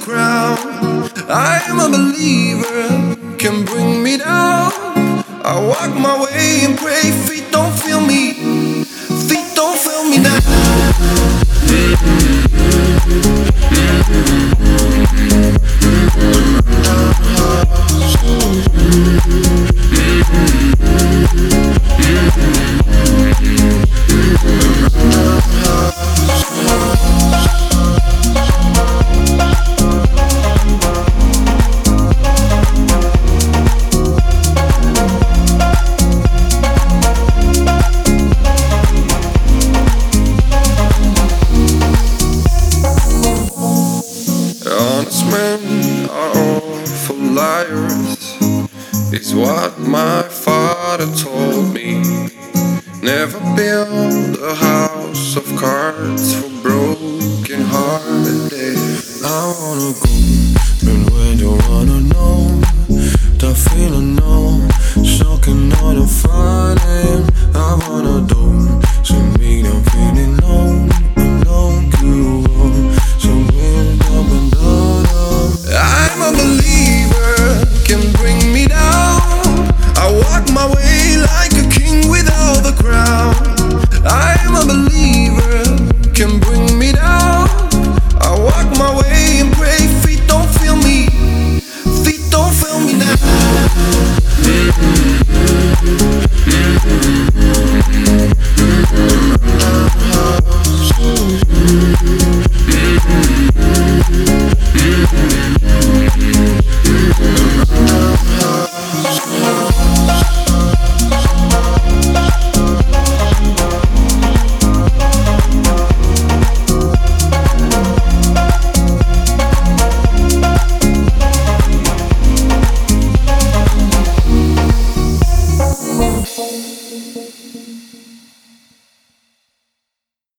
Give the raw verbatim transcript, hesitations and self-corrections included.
crown. I am a believer, can bring me down. I walk my way and pray, feet don't feel me, feet don't feel me now. Honest men are awful liars, is what my father told me. Never build a house of cards for broken hearted. I wanna go, but we don't wanna know. The feeling no, soaking all